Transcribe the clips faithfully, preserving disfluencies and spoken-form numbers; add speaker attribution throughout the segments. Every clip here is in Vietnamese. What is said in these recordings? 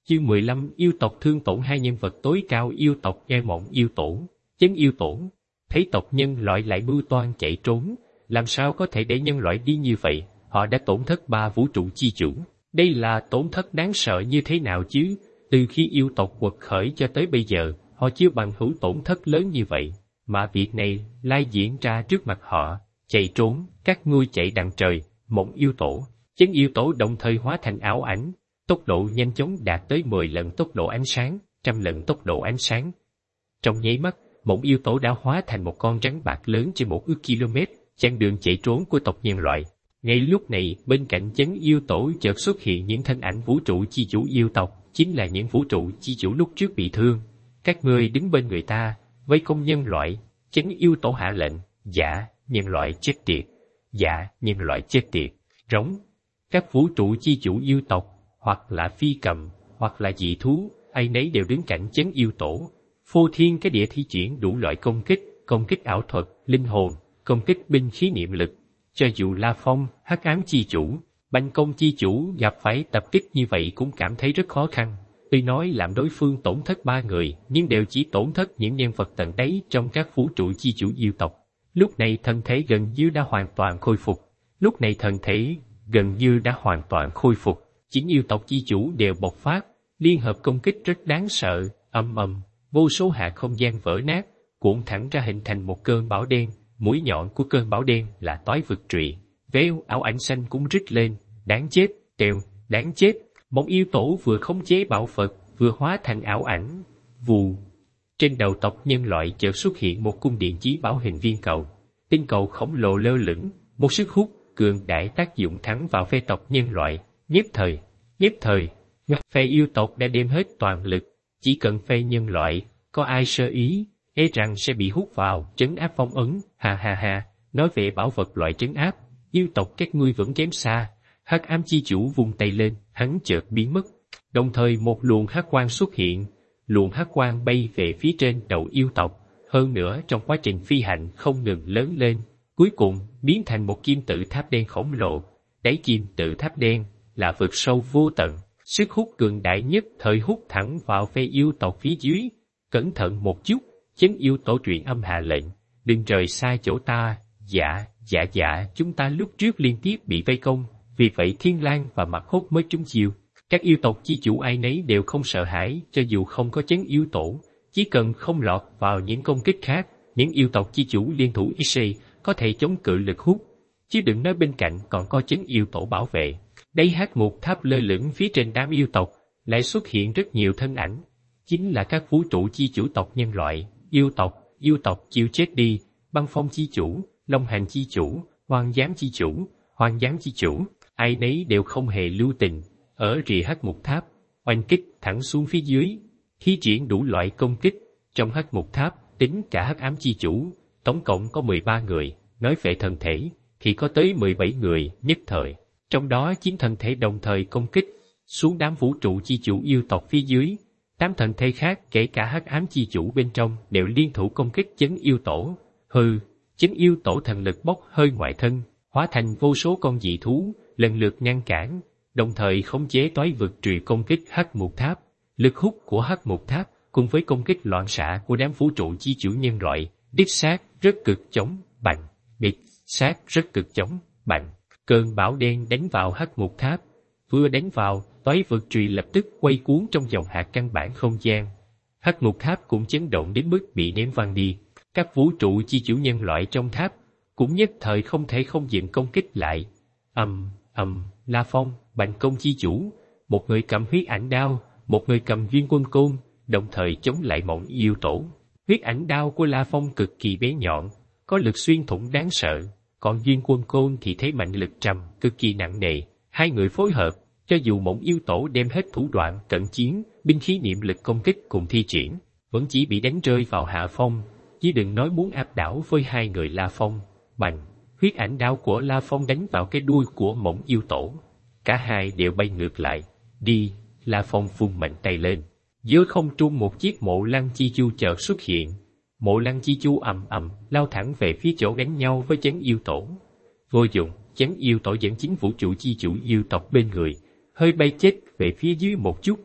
Speaker 1: Chương mười lăm yêu tộc thương tổn hai nhân vật tối cao yêu tộc nghe mộng yêu tổ, chấn yêu tổ. Thấy tộc nhân loại lại mưu toan chạy trốn, làm sao có thể để nhân loại đi như vậy, họ đã tổn thất ba vũ trụ chi chủ. Đây là tổn thất đáng sợ như thế nào chứ, từ khi yêu tộc quật khởi cho tới bây giờ, họ chưa bằng hữu tổn thất lớn như vậy, mà việc này lai diễn ra trước mặt họ, chạy trốn, các ngươi chạy đằng trời, mộng yêu tổ, chấn yêu tổ đồng thời hóa thành ảo ảnh, tốc độ nhanh chóng đạt tới mười lần tốc độ ánh sáng, trăm lần tốc độ ánh sáng. Trong nháy mắt, mộng yêu tổ đã hóa thành một con rắn bạc lớn trên một ước km, chặn đường chạy trốn của tộc nhân loại. Ngay lúc này, bên cạnh chấn yêu tổ chợt xuất hiện những thân ảnh vũ trụ chi chủ yêu tộc, chính là những vũ trụ chi chủ lúc trước bị thương. Các ngươi đứng bên người ta, vây công nhân loại, chấn yêu tổ hạ lệnh, dạ, nhân loại chết tiệt, dạ, nhân loại chết tiệt, rống. Các vũ trụ chi chủ yêu tộc, hoặc là phi cầm, hoặc là dị thú, ai nấy đều đứng cạnh chấn yêu tổ. Phô thiên cái địa thi triển đủ loại công kích, công kích ảo thuật, linh hồn, công kích binh khí niệm lực. Cho dù La Phong, hắc ám chi chủ, banh công chi chủ gặp phải tập kích như vậy cũng cảm thấy rất khó khăn. Tuy nói làm đối phương tổn thất ba người, nhưng đều chỉ tổn thất những nhân vật tận đáy trong các vũ trụ chi chủ yêu tộc. Lúc này thân thể gần như đã hoàn toàn khôi phục. Lúc này thân thể gần như đã hoàn toàn khôi phục. Chính yêu tộc chi chủ đều bộc phát, liên hợp công kích rất đáng sợ, ầm ầm, vô số hạ không gian vỡ nát, cuộn thẳng ra hình thành một cơn bão đen. Mũi nhọn của cơn bão đen là toái vực trụy. Véo, ảo ảnh xanh cũng rít lên, đáng chết, treo, đáng chết. Mộng yêu tổ vừa khống chế bảo Phật, vừa hóa thành ảo ảnh. Vù. Trên đầu tộc nhân loại chợt xuất hiện một cung điện chí bảo hình viên cầu. Tinh cầu khổng lồ lơ lửng, một sức hút cường đại tác dụng thắng vào phe tộc nhân loại. Nhất thời, nhất thời, phe yêu tộc đã đem hết toàn lực. Chỉ cần phe nhân loại, có ai sơ ý, e rằng sẽ bị hút vào trấn áp phong ấn. Ha ha ha, nói về bảo vật loại trấn áp, yêu tộc các ngươi vẫn kém xa. Hắc ám chi chủ vung tay lên, hắn chợt biến mất. Đồng thời một luồng hắc quang xuất hiện, luồng hắc quang bay về phía trên đầu yêu tộc. Hơn nữa trong quá trình phi hành không ngừng lớn lên, cuối cùng biến thành một kim tự tháp đen khổng lồ. Đáy kim tự tháp đen là vực sâu vô tận, sức hút cường đại nhất thời hút thẳng vào phe yêu tộc phía dưới. Cẩn thận một chút, chấn yêu tổ truyền âm hạ lệnh, đừng rời xa chỗ ta. Dạ, dạ dạ, chúng ta lúc trước liên tiếp bị vây công, vì vậy Thiên Lang và Mặt Hốt mới trúng chiêu. Các yêu tộc chi chủ ai nấy đều không sợ hãi, cho dù không có chấn yêu tổ, chỉ cần không lọt vào những công kích khác, những yêu tộc chi chủ liên thủ Isay có thể chống cự lực hút, chứ đừng nói bên cạnh còn có chấn yêu tổ bảo vệ. Đây hắc một tháp lơ lửng phía trên đám yêu tộc, lại xuất hiện rất nhiều thân ảnh, chính là các vũ trụ chi chủ tộc nhân loại, yêu tộc, yêu tộc chịu chết đi, băng phong chi chủ, long hành chi chủ, hoang giám chi chủ, hoang giám chi chủ, ai nấy đều không hề lưu tình, ở rìa hắc mục tháp, oanh kích thẳng xuống phía dưới, thi triển đủ loại công kích. Trong hắc mục tháp, tính cả hắc ám chi chủ, tổng cộng có mười ba người, nói về thân thể, thì có tới mười bảy người nhất thời, trong đó chín thân thể đồng thời công kích, xuống đám vũ trụ chi chủ yêu tộc phía dưới. Tám thân thể khác kể cả hắc ám chi chủ bên trong đều liên thủ công kích chấn yêu tổ. Hừ, chấn yêu tổ thần lực bốc hơi ngoại thân, hóa thành vô số con dị thú, lần lượt ngăn cản, đồng thời khống chế toái vực trùy công kích hắc mục tháp. Lực hút của hắc mục tháp cùng với công kích loạn xạ của đám vũ trụ chi chủ nhân loại, đích xác rất cực chống, bành, đích xác rất cực chống, bành. Cơn bão đen đánh vào hắc mục tháp, vừa đánh vào, toái vực trùy lập tức quay cuốn trong dòng hạt căn bản không gian. Hắc mục tháp cũng chấn động đến mức bị ném văng đi. Các vũ trụ chi chủ nhân loại trong tháp cũng nhất thời không thể không dừng công kích lại. Ầm, ầm, La Phong, Bành Công chi chủ, một người cầm huyết ảnh đao, một người cầm duyên quân côn, đồng thời chống lại mộng yêu tổ. Huyết ảnh đao của La Phong cực kỳ bé nhọn, có lực xuyên thủng đáng sợ, còn duyên quân côn thì thế mạnh lực trầm, cực kỳ nặng nề. Hai người phối hợp, cho dù mộng yêu tổ đem hết thủ đoạn cận chiến, binh khí niệm lực công kích cùng thi triển, vẫn chỉ bị đánh rơi vào hạ phong, chứ đừng nói muốn áp đảo với hai người La Phong. Bành, huyết ảnh đao của La Phong đánh vào cái đuôi của mộng yêu tổ. Cả hai đều bay ngược lại. Đi, La Phong vung mạnh tay lên. Giữa không trung một chiếc mộ lăng chi chu chợt xuất hiện. Mộ lăng chi chu ầm ầm lao thẳng về phía chỗ đánh nhau với chấn yêu tổ. Vô dụng, chấn yêu tổ dẫn chính vũ trụ chi chủ yêu tộc bên người, hơi bay chết về phía dưới một chút.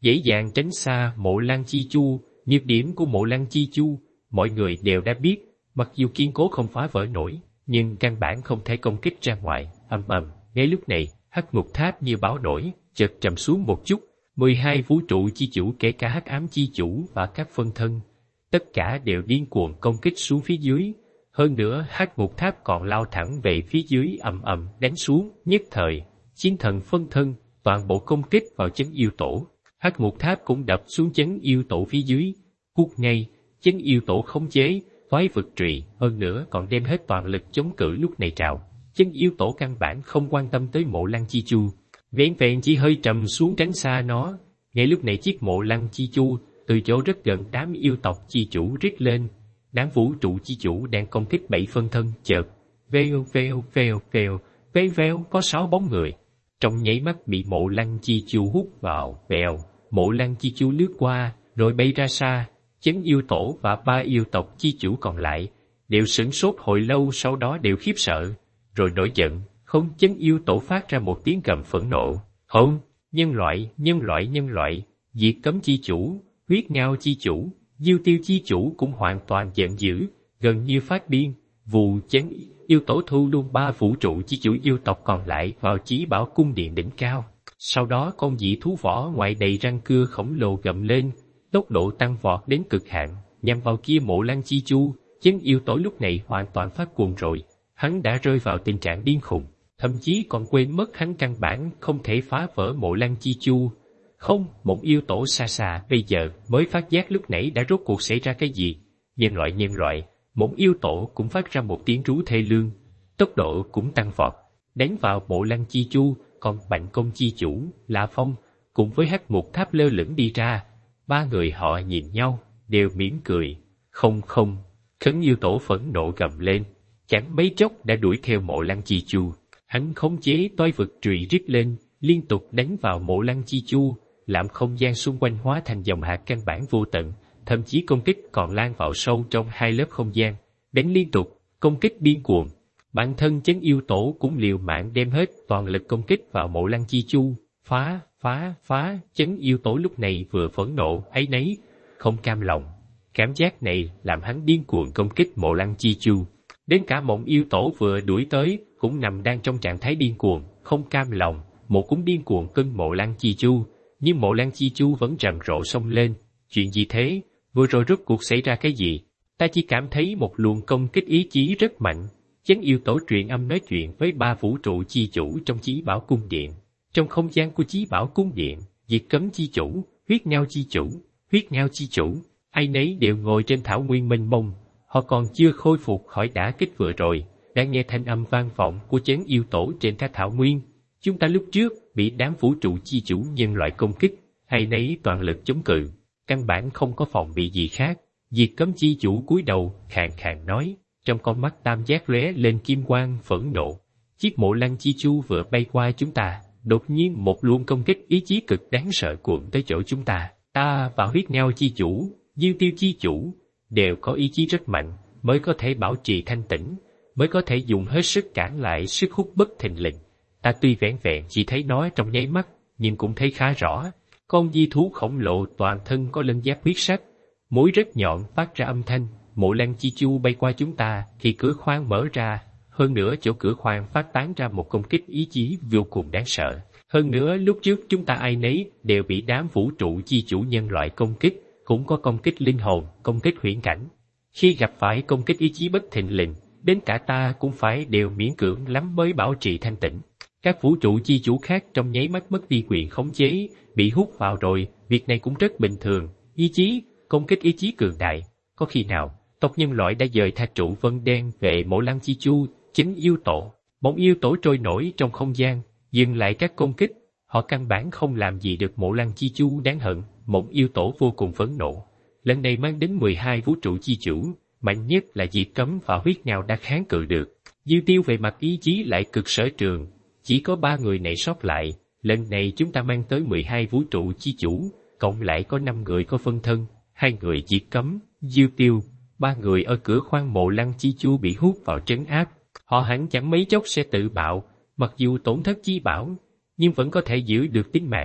Speaker 1: dễ dàng tránh xa Mộ Lăng Chi Chu. Nhược điểm của Mộ Lăng Chi Chu, mọi người đều đã biết, mặc dù kiên cố không phá vỡ nổi, nhưng căn bản không thể công kích ra ngoài. Ầm ầm, ngay lúc này, Hắc Ngục Tháp như báo nổi, chợt trầm xuống một chút. mười hai vũ trụ chi chủ kể cả Hắc Ám Chi Chủ và các phân thân, tất cả đều điên cuồng công kích xuống phía dưới. Hơn nữa, Hắc Ngục Tháp còn lao thẳng về phía dưới, ầm ầm đánh xuống. Nhất thời, chiến thần phân thân toàn bộ công kích vào Chấn Yêu Tổ. Hắc Ngục Tháp cũng đập xuống Chấn Yêu Tổ phía dưới. Hút ngay, Chấn Yêu Tổ khống chế, toái vực trì, hơn nữa còn đem hết toàn lực chống cự lúc này trào. Chấn Yêu Tổ căn bản không quan tâm tới Mộ Lăng Chi Chu, vẹn vẹn chỉ hơi trầm xuống tránh xa nó. Ngay lúc này chiếc Mộ Lăng Chi Chu từ chỗ rất gần đám yêu tộc chi chủ rít lên. Đám vũ trụ chi chủ đang công kích bảy phân thân, chợt veo veo veo veo veo veo có sáu bóng người trong nháy mắt bị Mộ Lăng Chi Chu hút vào. Vèo, Mộ Lăng Chi Chu lướt qua rồi bay ra xa. Chấn Yêu Tổ và ba yêu tộc chi chủ còn lại đều sửng sốt hồi lâu, sau đó đều khiếp sợ rồi nổi giận. Không, Chấn Yêu Tổ phát ra một tiếng gầm phẫn nộ. Không, nhân loại, nhân loại, nhân loại, diệt cấm chi chủ, huyết ngao chi chủ, diêu tiêu chi chủ cũng hoàn toàn giận dữ, gần như phát điên. Vù, Chấn Yêu Tổ thu luôn ba vũ trụ chi chủ yêu tộc còn lại vào Chí Bảo cung điện đỉnh cao. Sau đó con dị thú vỏ ngoài đầy răng cưa khổng lồ gầm lên, tốc độ tăng vọt đến cực hạn, nhằm vào kia Mộ Lăng Chi Chu. Chấn Yêu Tổ lúc này hoàn toàn phát cuồng rồi, hắn đã rơi vào tình trạng điên khùng, thậm chí còn quên mất hắn căn bản không thể phá vỡ Mộ Lăng Chi Chu. Không, một yêu tổ xa xa bây giờ mới phát giác lúc nãy đã rốt cuộc xảy ra cái gì. Nhân loại nhân loại, một yêu tổ cũng phát ra một tiếng rú thê lương, tốc độ cũng tăng vọt, đánh vào Mộ Lăng Chi Chu. Còn Bành Công Chi Chủ, La Phong cùng với Hắc Ngục Tháp lơ lửng đi ra. Ba người họ nhìn nhau, đều mỉm cười. Không không, Khấn Yêu Tổ phẫn nộ gầm lên, chẳng mấy chốc đã đuổi theo Mộ Lăng Chi Chu. Hắn khống chế toái vực trụy rít lên, liên tục đánh vào Mộ Lăng Chi Chu, làm không gian xung quanh hóa thành dòng hạt căn bản vô tận, thậm chí công kích còn lan vào sâu trong hai lớp không gian, đánh liên tục, công kích điên cuồng. Bản thân Chấn Yêu Tổ cũng liều mạng đem hết toàn lực công kích vào Mộ Lăng Chi Chu. Phá, phá, phá, Chấn Yêu Tổ lúc này vừa phẫn nộ, áy náy, không cam lòng. Cảm giác này làm hắn điên cuồng công kích Mộ Lăng Chi Chu. Đến cả Mộng Yêu Tổ vừa đuổi tới, cũng nằm đang trong trạng thái điên cuồng, không cam lòng. Một cũng điên cuồng cưng Mộ Lăng Chi Chu, nhưng Mộ Lăng Chi Chu vẫn rầm rộ xông lên. Chuyện gì thế? Vừa rồi rốt cuộc xảy ra cái gì? Ta chỉ cảm thấy một luồng công kích ý chí rất mạnh. Chấn Yêu Tổ truyền âm nói chuyện với ba vũ trụ chi chủ trong Chí Bảo cung điện. Trong không gian của Chí Bảo cung điện, Diệt Cấm chi chủ, Huyết Ngao chi chủ, Huyết Ngao chi chủ, ai nấy đều ngồi trên thảo nguyên mênh mông. Họ còn chưa khôi phục khỏi đả kích vừa rồi, đã nghe thanh âm vang vọng của Chấn Yêu Tổ trên các thảo nguyên. Chúng ta lúc trước bị đám vũ trụ chi chủ nhân loại công kích, ai nấy toàn lực chống cự, căn bản không có phòng bị gì khác. Diệt Cấm chi chủ cúi đầu, khàn khàn nói, trong con mắt tam giác lóe lên kim quang phẫn nộ. Chiếc Mộ Lăng Chi Chu vừa bay qua chúng ta, đột nhiên một luồng công kích ý chí cực đáng sợ cuộn tới chỗ chúng ta. Ta và Huyết Ngao chi chủ, Diêu Tiêu chi chủ đều có ý chí rất mạnh, mới có thể bảo trì thanh tĩnh, mới có thể dùng hết sức cản lại sức hút bất thình lình. Ta tuy vẻn vẹn chỉ thấy nó trong nháy mắt, nhưng cũng thấy khá rõ. Con di thú khổng lồ toàn thân có lân giáp huyết sắc, mũi rất nhọn phát ra âm thanh. Mộ Lăng Chi Chu bay qua chúng ta thì cửa khoang mở ra, hơn nữa chỗ cửa khoang phát tán ra một công kích ý chí vô cùng đáng sợ. Hơn nữa lúc trước chúng ta ai nấy đều bị đám vũ trụ chi chủ nhân loại công kích, cũng có công kích linh hồn, công kích huyễn cảnh. Khi gặp phải công kích ý chí bất thình lình, đến cả ta cũng phải đều miễn cưỡng lắm mới bảo trì thanh tĩnh. Các vũ trụ chi chủ khác trong nháy mắt mất đi quyền khống chế, bị hút vào rồi, việc này cũng rất bình thường. Ý chí, công kích ý chí cường đại, có khi nào tộc nhân loại đã dời tha trụ vân đen về Mộ Lăng Chi Chu. Chính yêu tổ, một yêu tổ trôi nổi trong không gian, dừng lại các công kích. Họ căn bản không làm gì được Mộ Lăng Chi Chu đáng hận. Một yêu tổ vô cùng phẫn nộ, lần này mang đến mười hai vũ trụ chi chủ, mạnh nhất là Diệt Cấm và Huyết Ngao đã kháng cự được. Diêu Tiêu về mặt ý chí lại cực sở trường, chỉ có ba người này sót lại. Lần này chúng ta mang tới mười hai vũ trụ chi chủ, cộng lại có năm người có phân thân, hai người Diệt Cấm, Diêu Tiêu, ba người ở cửa khoang Mộ Lăng Chi Chu bị hút vào trấn áp. Họ hẳn chẳng mấy chốc sẽ tự bạo, mặc dù tổn thất Chí Bảo, nhưng vẫn có thể giữ được tính mạng.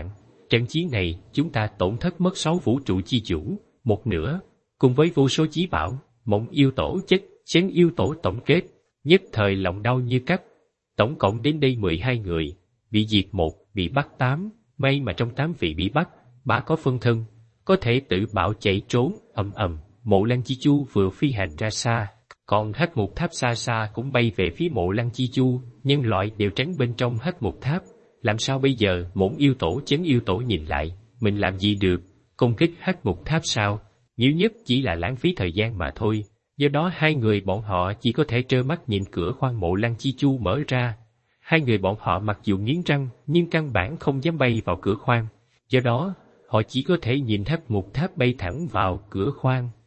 Speaker 1: Trận chiến này, chúng ta tổn thất mất sáu vũ trụ chi chủ, một nửa, cùng với vô số chí bảo, Mộng yêu tổ chết, Chấn yêu tổ tổng kết, nhất thời lòng đau như cắt. Tổng cộng đến đây mười hai người, bị diệt một, bị bắt tám, may mà trong tám vị bị bắt, bả có phân thân, có thể tự bạo chạy trốn, ầm ầm. Mộ Lăng Chi Chu vừa phi hành ra xa, còn hắc mục tháp xa xa cũng bay về phía Mộ Lăng Chi Chu, nhân loại đều tránh bên trong hắc mục tháp. Làm sao bây giờ? Mộng yêu tổ, Chấn yêu tổ nhìn lại, mình làm gì được? Công kích hắc mục tháp sao? Nhiều nhất chỉ là lãng phí thời gian mà thôi. Do đó hai người bọn họ chỉ có thể trơ mắt nhìn cửa khoang Mộ Lăng Chi Chu mở ra. Hai người bọn họ mặc dù nghiến răng, nhưng căn bản không dám bay vào cửa khoang. Do đó, họ chỉ có thể nhìn hắc mục tháp bay thẳng vào cửa khoang.